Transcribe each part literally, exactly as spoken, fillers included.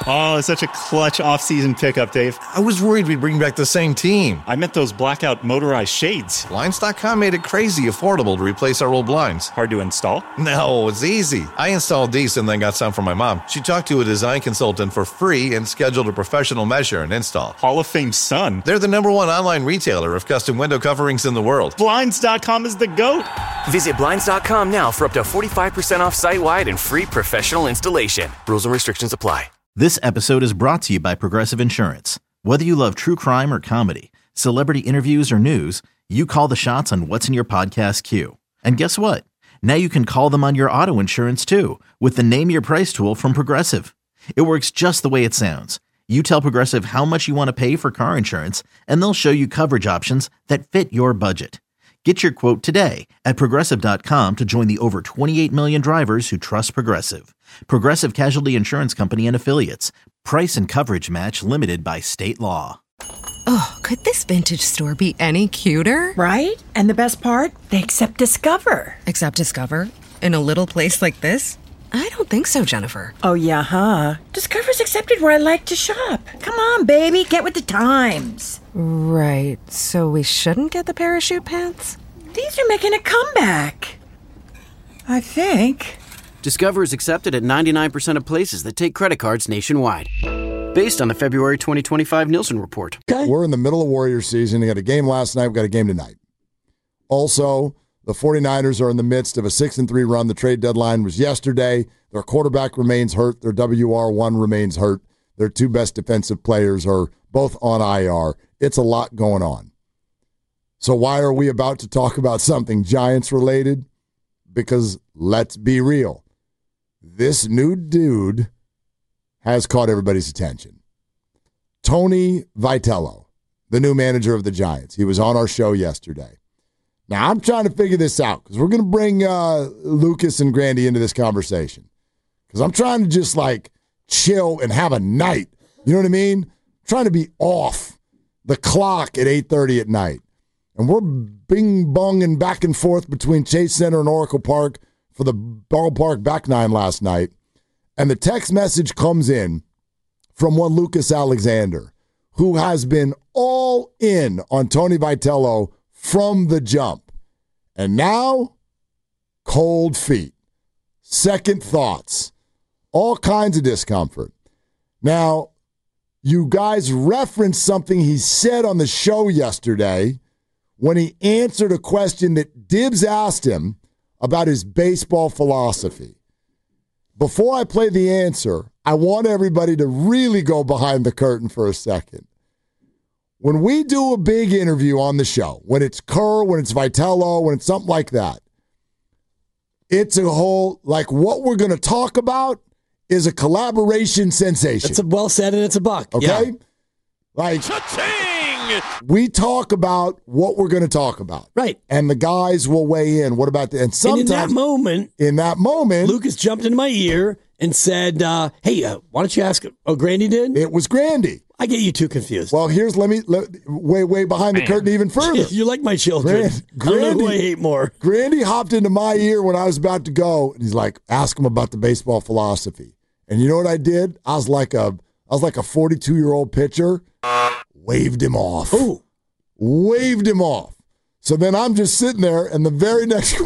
Oh, such a clutch off-season pickup, Dave. I was worried we'd bring back the same team. I meant those blackout motorized shades. Blinds dot com made it crazy affordable to replace our old blinds. Hard to install? No, it's easy. I installed these and then got some for my mom. She talked to a design consultant for free and scheduled a professional measure and install. Hall of Fame son. They're the number one online retailer of custom window coverings in the world. Blinds dot com is the GOAT. Visit Blinds dot com now for up to forty-five percent off site-wide and free professional installation. Rules and restrictions apply. This episode is brought to you by Progressive Insurance. Whether you love true crime or comedy, celebrity interviews or news, you call the shots on what's in your podcast queue. And guess what? Now you can call them on your auto insurance too with the Name Your Price tool from Progressive. It works just the way it sounds. You tell Progressive how much you want to pay for car insurance, and they'll show you coverage options that fit your budget. Get your quote today at Progressive dot com to join the over twenty-eight million drivers who trust Progressive. Progressive Casualty Insurance Company and Affiliates. Price and coverage match limited by state law. Oh, could this vintage store be any cuter? Right? And the best part? They accept Discover. Accept Discover? In a little place like this? I don't think so, Jennifer. Oh, yeah, huh? Discover's accepted where I like to shop. Come on, baby, get with the times. Right, so we shouldn't get the parachute pants? These are making a comeback. I think. Discover is accepted at ninety-nine percent of places that take credit cards nationwide. Based on the February twenty twenty-five Nielsen report. Okay. We're in the middle of Warriors season. We got a game last night. We've got a game tonight. Also, the 49ers are in the midst of a six and three run. The trade deadline was yesterday. Their quarterback remains hurt. Their W R one remains hurt. Their two best defensive players are both on I R. It's a lot going on. So why are we about to talk about something Giants-related? Because let's be real. This new dude has caught everybody's attention. Tony Vitello, the new manager of the Giants. He was on our show yesterday. Now, I'm trying to figure this out because we're going to bring uh, Lucas and Grandy into this conversation because I'm trying to just, like, chill and have a night. You know what I mean? I'm trying to be off the clock at eight thirty at night. And we're bing-bonging back and forth between Chase Center and Oracle Park for the ballpark back nine last night. And the text message comes in from one Lucas Alexander, who has been all in on Tony Vitello from the jump. And now, cold feet, second thoughts, all kinds of discomfort. Now, you guys referenced something he said on the show yesterday when he answered a question that Dibbs asked him about his baseball philosophy. Before I play the answer, I want everybody to really go behind the curtain for a second. When we do a big interview on the show, when it's Kerr, when it's Vitello, when it's something like that, it's a whole, like what we're going to talk about is a collaboration sensation. It's a well said and it's a buck. Okay? Yeah. Like, we talk about what we're going to talk about. Right. And the guys will weigh in. What about the, and sometimes. And in that moment. In that moment. Lucas jumped into my ear and said, uh, hey, uh, why don't you ask, oh, Grandy did? It was Grandy. I get you too confused. Well, here's, let me, let, way, way behind the Man. curtain even further. You're like my children. Grand, Grandy, I don't know who I hate more. Grandy hopped into my ear when I was about to go, and he's like, ask him about the baseball philosophy. And you know what I did? I was like a, I was like a forty-two-year-old pitcher. Waved him off. Ooh. Waved him off. So then I'm just sitting there, and the very next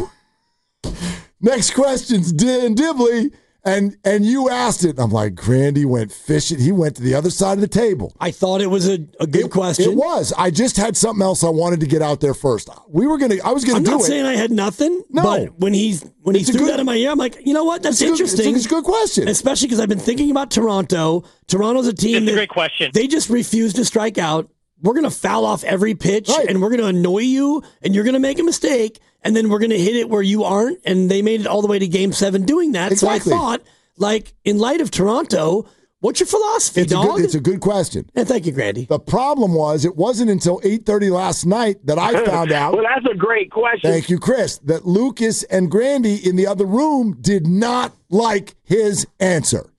next question's Dan Dibley, and and you asked it. And I'm like, Grandy went fishing. He went to the other side of the table. I thought it was a, a good it, question. It was. I just had something else I wanted to get out there first. We were gonna. I was gonna I'm do it. I'm not saying I had nothing. No. But when he's when he It's a threw good- that in my ear, I'm like, you know what? That's It's a good- interesting. it's a good question. Especially because I've been thinking about Toronto. Toronto's a team. It's a that great question. They just refuse to strike out. We're going to foul off every pitch, Right. and we're going to annoy you, and you're going to make a mistake, and then we're going to hit it where you aren't, and they made it all the way to Game seven doing that. Exactly. So I thought, like, in light of Toronto, what's your philosophy, It's a, dog? good, it's a good question. And thank you, Grandy. The problem was it wasn't until eight thirty last night that I found out. Well, that's a great question. Thank you, Chris. That Lucas and Grandy in the other room did not like his answer.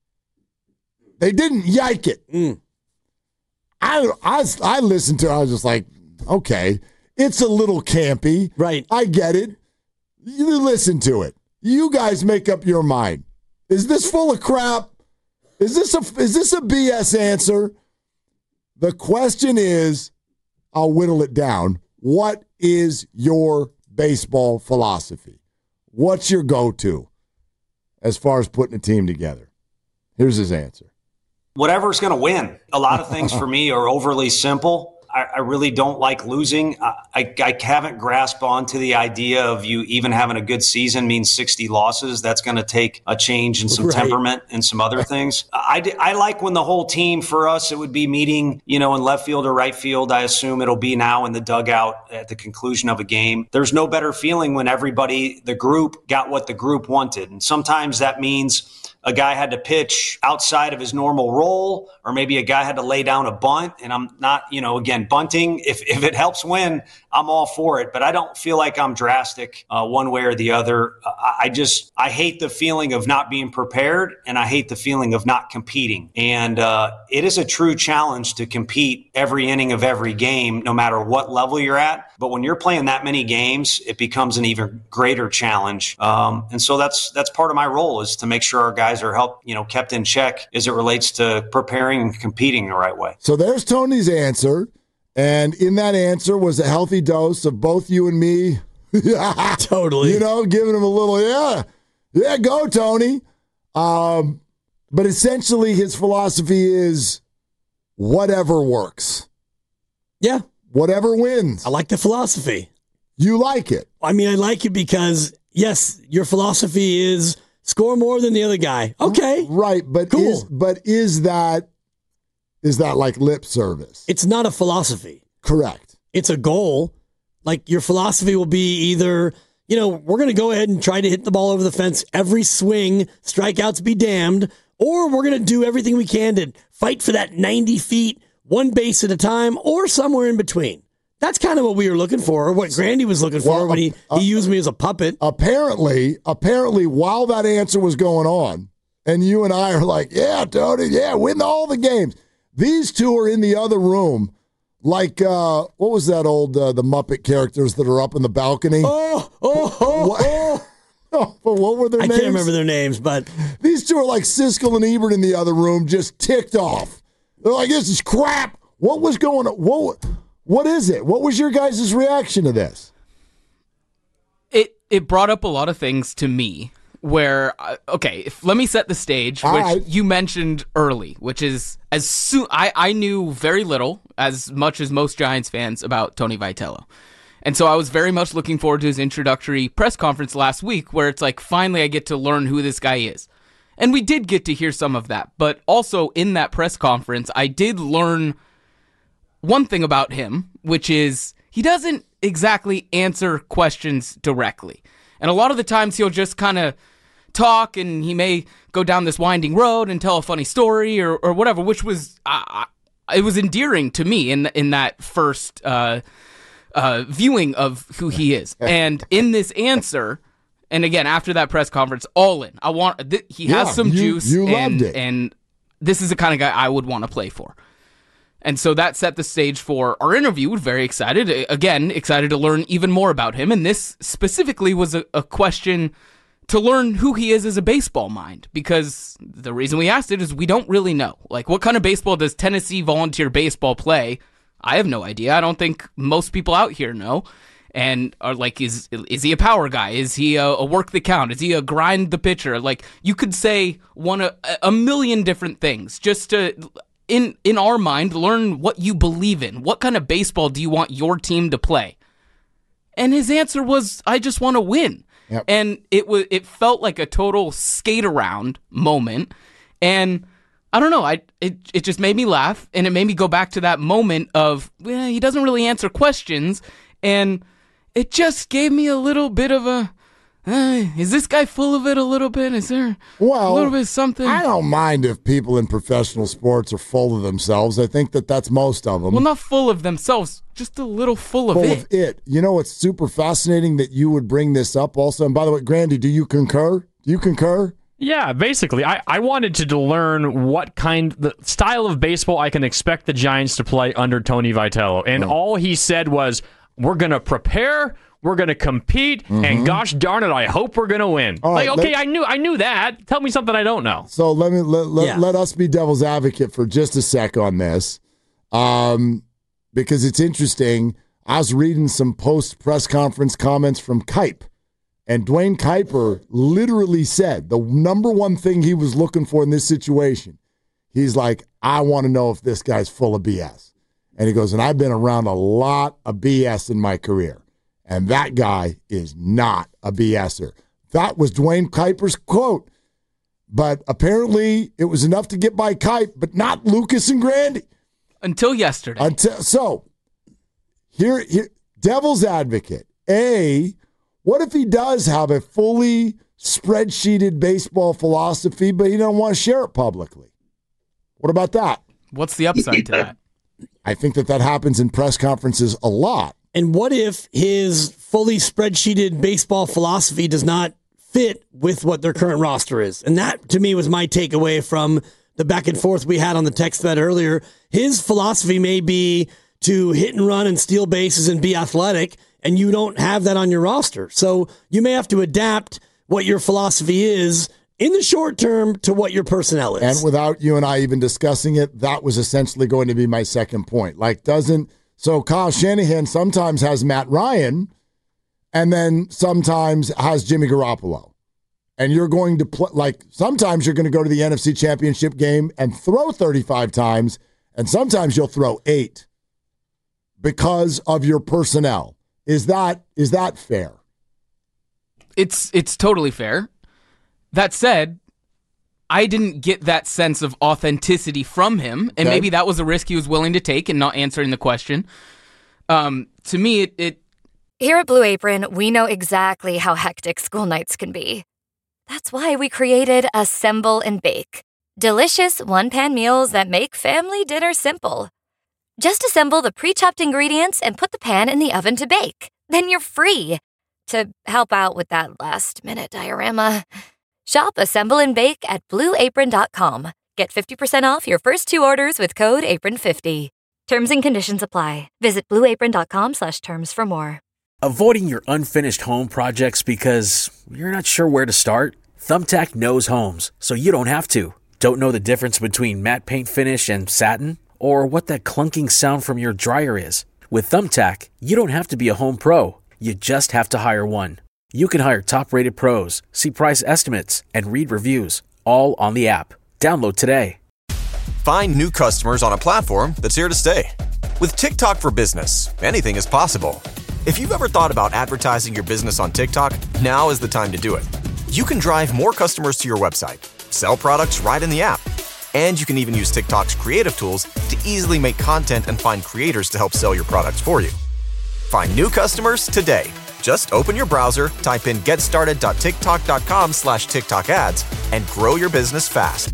They didn't yike it. Mm. I, I, I listened to it. I was just like, okay, it's a little campy. Right. I get it. You listen to it. You guys make up your mind. Is this full of crap? Is this a is this a B S answer? The question is, I'll whittle it down. What is your baseball philosophy? What's your go-to as far as putting a team together? Here's his answer. Whatever's going to win. A lot of things for me are overly simple. I, I really don't like losing. I, I, I haven't grasped onto the idea of you even having a good season means sixty losses. That's going to take a change in some right. temperament and some other things. I, I like when the whole team, for us, it would be meeting, you know, in left field or right field. I assume it'll be now in the dugout at the conclusion of a game. There's no better feeling when everybody, the group, got what the group wanted. And sometimes that means a guy had to pitch outside of his normal role, or maybe a guy had to lay down a bunt. And I'm not, you know, again, bunting, if, if it helps win, I'm all for it. But I don't feel like I'm drastic uh, one way or the other. I, I just, I hate the feeling of not being prepared, and I hate the feeling of not competing. And uh, it is a true challenge to compete every inning of every game, no matter what level you're at. But when you're playing that many games, it becomes an even greater challenge. Um, and so that's that's part of my role, is to make sure our guys are help, you know, kept in check as it relates to preparing and competing the right way. So there's Tony's answer. And in that answer was a healthy dose of both you and me. Totally. You know, giving him a little, yeah, yeah, go, Tony. Um, but essentially his philosophy is whatever works. Yeah. Whatever wins. I like the philosophy. You like it. I mean, I like it because, yes, your philosophy is score more than the other guy. Okay. Right, but cool. is but is that is that like lip service? It's not a philosophy. Correct. It's a goal. Like, your philosophy will be either, you know, we're going to go ahead and try to hit the ball over the fence every swing, strikeouts be damned, or we're going to do everything we can to fight for that ninety feet, one base at a time, or somewhere in between. That's kind of what we were looking for, or what Grandy was looking for well, when he, uh, he used me as a puppet. Apparently, apparently, while that answer was going on, and you and I are like, yeah, Tony, yeah, win all the games. These two are in the other room, like, uh, what was that old, uh, the Muppet characters that are up in the balcony? Oh, oh, oh, what, oh. oh but what were their I names? I can't remember their names, but. These two are like Siskel and Ebert in the other room, just ticked off. They're like, this is crap. What was going on? What What is it? What was your guys' reaction to this? It it brought up a lot of things to me where, uh, okay, if, let me set the stage, All which right. you mentioned early, which is as soon, I, I knew very little, as much as most Giants fans, about Tony Vitello. And so I was very much looking forward to his introductory press conference last week, where it's like, finally I get to learn who this guy is. And we did get to hear some of that, but also in that press conference, I did learn one thing about him, which is he doesn't exactly answer questions directly. And a lot of the times he'll just kind of talk, and he may go down this winding road and tell a funny story or, or whatever, which was, uh, it was endearing to me in in that first uh, uh, viewing of who he is. And in this answer, and again, after that press conference, all in. I want th- He has yeah, some you, juice, you and, loved it. and this is the kind of guy I would want to play for. And so that set the stage for our interview. Very excited. Again, excited to learn even more about him. And this specifically was a, a question to learn who he is as a baseball mind. Because the reason we asked it is we don't really know. Like, what kind of baseball does Tennessee Volunteer Baseball play? I have no idea. I don't think most people out here know. And are like, is is he a power guy? Is he a, a work the count? Is he a grind the pitcher? Like, you could say one a, a million different things just to... In in our mind, learn what you believe in. What kind of baseball do you want your team to play? And his answer was, I just want to win. Yep. And it was it felt like a total skate around moment. And I don't know, I it it just made me laugh, and it made me go back to that moment of, well, he doesn't really answer questions, and it just gave me a little bit of a, Uh, is this guy full of it a little bit? Is there well, a little bit of something? I don't mind if people in professional sports are full of themselves. I think that that's most of them. Well, not full of themselves, just a little full of full it. Of it. You know, it's super fascinating that you would bring this up also. And by the way, Grandy, do you concur? Do you concur? Yeah, basically. I, I wanted to, to learn what kind, the style of baseball I can expect the Giants to play under Tony Vitello. And oh. all he said was, we're going to prepare, We're going to compete, mm-hmm. and gosh darn it, I hope we're going to win. All like, right, okay, let, I knew I knew that. Tell me something I don't know. So let me let, let, yeah. let us be devil's advocate for just a sec on this, um, because it's interesting. I was reading some post-press conference comments from Kipe, and Dwayne Kuiper literally said the number one thing he was looking for in this situation, he's like, I want to know if this guy's full of B S. And he goes, and I've been around a lot of B S in my career. And that guy is not a BSer. That was Dwayne Kuiper's quote. But apparently it was enough to get by Kipe, but not Lucas and Grandy. Until yesterday. Until So, here, here, devil's advocate. A, what if he does have a fully spreadsheeted baseball philosophy, but he don't want to share it publicly? What about that? What's the upside to that? I think that that happens in press conferences a lot. And what if his fully spreadsheeted baseball philosophy does not fit with what their current roster is? And that, to me, was my takeaway from the back and forth we had on the text thread earlier. His philosophy may be to hit and run and steal bases and be athletic, and you don't have that on your roster. So you may have to adapt what your philosophy is in the short term to what your personnel is. And without you and I even discussing it, that was essentially going to be my second point. Like, doesn't... So Kyle Shanahan sometimes has Matt Ryan and then sometimes has Jimmy Garoppolo. And you're going to play, like, sometimes you're going to go to the N F C Championship game and throw thirty-five times, and sometimes you'll throw eight because of your personnel. Is that is that fair? It's it's totally fair. That said, I didn't get that sense of authenticity from him, and okay. maybe that was a risk he was willing to take in not answering the question. Um, to me, it, it... Here at Blue Apron, we know exactly how hectic school nights can be. That's why we created Assemble and Bake. Delicious one-pan meals that make family dinner simple. Just assemble the pre-chopped ingredients and put the pan in the oven to bake. Then you're free to help out with that last-minute diorama. Shop Assemble and Bake at blue apron dot com. Get fifty percent off your first two orders with code apron fifty. Terms and conditions apply. Visit blue apron dot com slash terms for more. Avoiding your unfinished home projects because you're not sure where to start? Thumbtack knows homes, so you don't have to. Don't know the difference between matte paint finish and satin? Or what that clunking sound from your dryer is? With Thumbtack, you don't have to be a home pro. You just have to hire one. You can hire top-rated pros, see price estimates, and read reviews, all on the app. Download today. Find new customers on a platform that's here to stay. With TikTok for Business, anything is possible. If you've ever thought about advertising your business on TikTok, now is the time to do it. You can drive more customers to your website, sell products right in the app, and you can even use TikTok's creative tools to easily make content and find creators to help sell your products for you. Find new customers today. Just open your browser, type in getstarted.tiktok.com slash TikTok ads, and grow your business fast.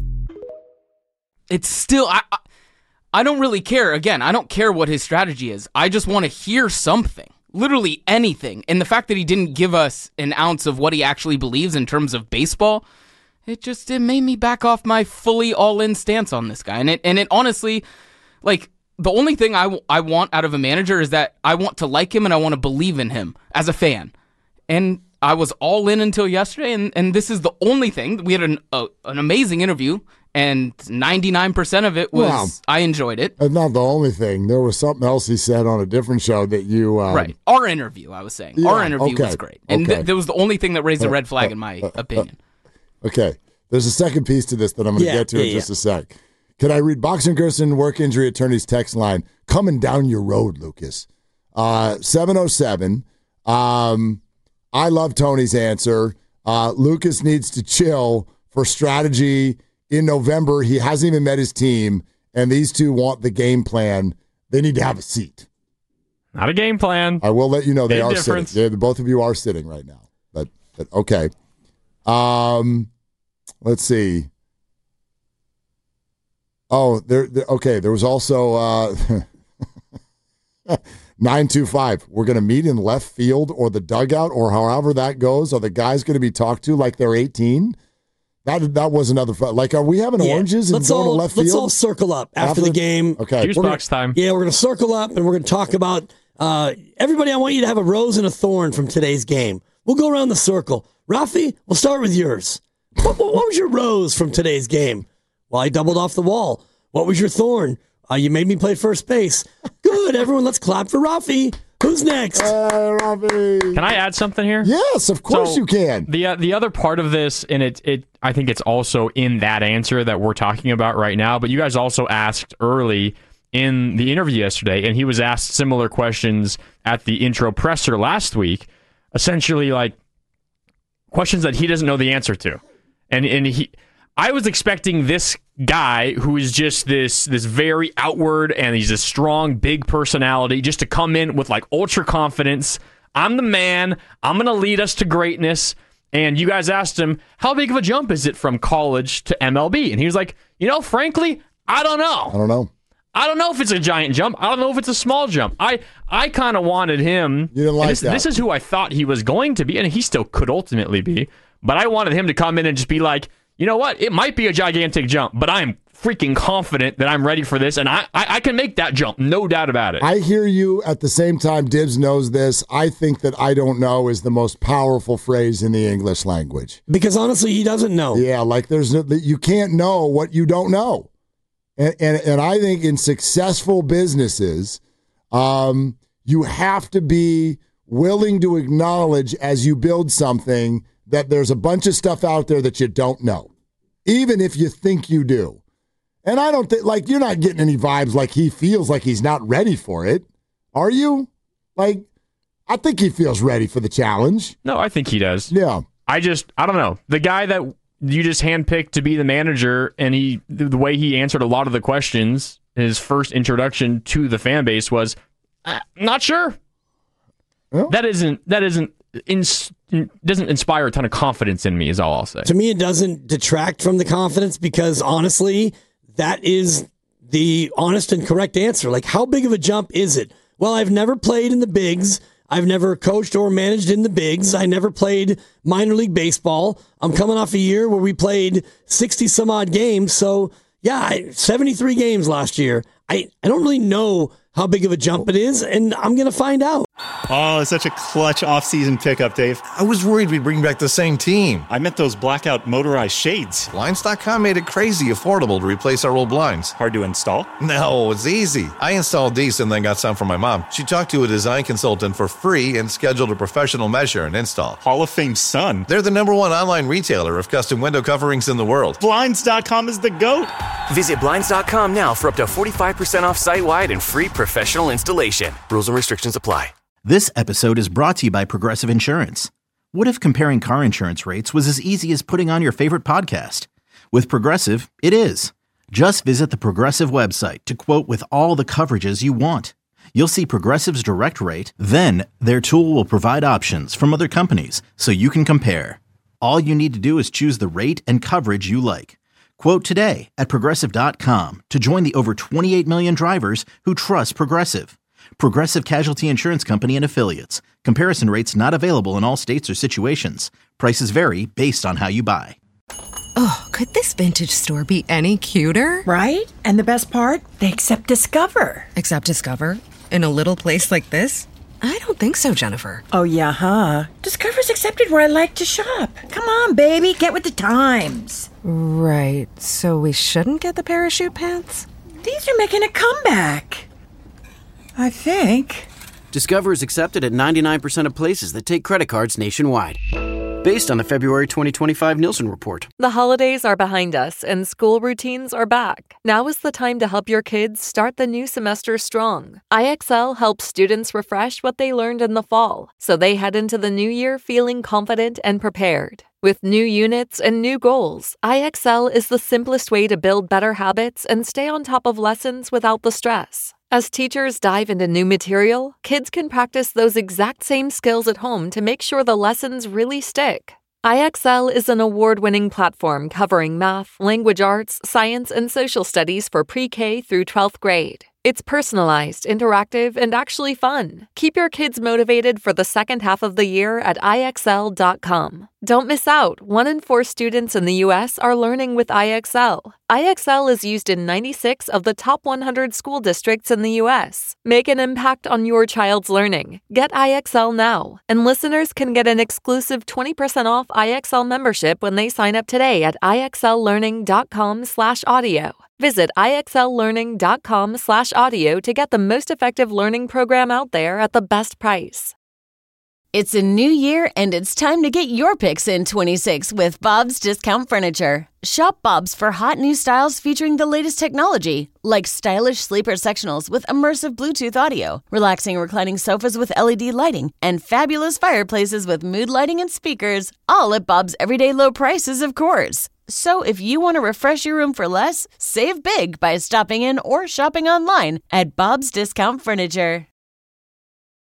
It's still, I, I don't really care. Again, I don't care what his strategy is. I just want to hear something, literally anything. And the fact that he didn't give us an ounce of what he actually believes in terms of baseball, it just, it made me back off my fully all-in stance on this guy. And it, and it honestly, like, the only thing I, w- I want out of a manager is that I want to like him and I want to believe in him as a fan. And I was all in until yesterday, and, and this is the only thing. We had an uh, an amazing interview, and ninety-nine percent of it was, wow. I enjoyed it. That's not the only thing. There was something else he said on a different show that you... Uh, right. Our interview, I was saying. Yeah, Our interview okay. was great. And okay. th- that was the only thing that raised a red flag uh, in my uh, opinion. Uh, okay. There's a second piece to this that I'm going to yeah, get to yeah, in just yeah. a sec. Can I read Boxing Gerson, work injury attorney's text line? Coming down your road, Lucas. Uh, seven oh seven. Um, I love Tony's answer. Uh, Lucas needs to chill for strategy. In November, he hasn't even met his team, and these two want the game plan. They need to have a seat. Not a game plan. I will let you know they Big are difference. sitting. They're, both of you are sitting right now. But, but okay. Um, let's see. Oh, there. there okay, there was also uh, nine two five. We're going to meet in left field or the dugout or however that goes. Are the guys going to be talked to like they're eighteen? That that was another fun. Like, are we having yeah. oranges and let's going all, to left let's field? Let's all circle up after, after the game. Okay. Juice box time. Yeah, we're going to circle up and we're going to talk about Uh, everybody, I want you to have a rose and a thorn from today's game. We'll go around the circle. Rafi, we'll start with yours. What, what, what was your rose from today's game? Well, I doubled off the wall. What was your thorn? Uh, you made me play first base. Good, everyone, let's clap for Rafi. Who's next? Hey, Rafi. Can I add something here? Yes, of course so you can. The uh, the other part of this, and it it I think it's also in that answer that we're talking about right now. But you guys also asked early in the interview yesterday, and he was asked similar questions at the intro presser last week. Essentially, like questions that he doesn't know the answer to, and and he. I was expecting this guy who is just this this very outward and he's a strong, big personality just to come in with like ultra confidence. I'm the man. I'm going to lead us to greatness. And you guys asked him, how big of a jump is it from college to M L B? And he was like, you know, frankly, I don't know. I don't know. I don't know if it's a giant jump. I don't know if it's a small jump. I, I kind of wanted him. You didn't like this, that. This is who I thought he was going to be, and he still could ultimately be. But I wanted him to come in and just be like, you know what? It might be a gigantic jump, but I'm freaking confident that I'm ready for this, and I, I, I can make that jump, no doubt about it. I hear you. At the same time, Dibbs knows this. I think that I don't know is the most powerful phrase in the English language. Because honestly, he doesn't know. Yeah, like there's no, you can't know what you don't know. And, and, and I think in successful businesses, um, you have to be willing to acknowledge as you build something that there's a bunch of stuff out there that you don't know, even if you think you do. And I don't think, like, you're not getting any vibes like he feels like he's not ready for it. Are you? Like, I think he feels ready for the challenge. No, I think he does. Yeah. I just, I don't know. The guy that you just handpicked to be the manager, and he, the way he answered a lot of the questions, his first introduction to the fan base was, uh, not sure. Well, that isn't, that isn't, in, doesn't inspire a ton of confidence in me, is all I'll say. To me, it doesn't detract from the confidence because, honestly, that is the honest and correct answer. Like, how big of a jump is it? Well, I've never played in the bigs. I've never coached or managed in the bigs. I never played minor league baseball. I'm coming off a year where we played sixty some odd games. So, yeah, seventy-three games last year. I, I don't really know how big of a jump it is, and I'm going to find out. Oh, such a clutch off-season pickup, Dave. I was worried we'd bring back the same team. I meant those blackout motorized shades. Blinds dot com made it crazy affordable to replace our old blinds. Hard to install? No, it's easy. I installed these and then got some from my mom. She talked to a design consultant for free and scheduled a professional measure and install. Hall of Fame son. They're the number one online retailer of custom window coverings in the world. Blinds dot com is the GOAT. Visit Blinds dot com now for up to forty-five percent off site-wide and free professional installation. Rules and restrictions apply. This episode is brought to you by Progressive Insurance. What if comparing car insurance rates was as easy as putting on your favorite podcast? With Progressive, it is. Just visit the Progressive website to quote with all the coverages you want. You'll see Progressive's direct rate, then their tool will provide options from other companies so you can compare. All you need to do is choose the rate and coverage you like. Quote today at Progressive dot com to join the over twenty-eight million drivers who trust Progressive. Progressive Casualty Insurance Company and Affiliates. Comparison rates not available in all states or situations. Prices vary based on how you buy. Oh, could this vintage store be any cuter? Right? And the best part? They accept Discover. Accept Discover? In a little place like this? I don't think so, Jennifer. Oh, yeah, huh? Discover's accepted where I like to shop. Come on, baby, get with the times. Right, so we shouldn't get the parachute pants? These are making a comeback. I think. Discover is accepted at ninety-nine percent of places that take credit cards nationwide. Based on the February twenty twenty-five Nielsen report. The holidays are behind us and school routines are back. Now is the time to help your kids start the new semester strong. I X L helps students refresh what they learned in the fall, so they head into the new year feeling confident and prepared. With new units and new goals, I X L is the simplest way to build better habits and stay on top of lessons without the stress. As teachers dive into new material, kids can practice those exact same skills at home to make sure the lessons really stick. I X L is an award-winning platform covering math, language arts, science, and social studies for pre-K through twelfth grade. It's personalized, interactive, and actually fun. Keep your kids motivated for the second half of the year at I X L dot com. Don't miss out. One in four students in the U S are learning with I X L. I X L is used in ninety-six of the top one hundred school districts in the U S. Make an impact on your child's learning. Get I X L now. And listeners can get an exclusive twenty percent off I X L membership when they sign up today at ixllearning.com slash audio. Visit ixllearning.com slash audio to get the most effective learning program out there at the best price. It's a new year, and it's time to get your picks in twenty-six with Bob's Discount Furniture. Shop Bob's for hot new styles featuring the latest technology, like stylish sleeper sectionals with immersive Bluetooth audio, relaxing reclining sofas with L E D lighting, and fabulous fireplaces with mood lighting and speakers, all at Bob's everyday low prices, of course. So if you want to refresh your room for less, save big by stopping in or shopping online at Bob's Discount Furniture.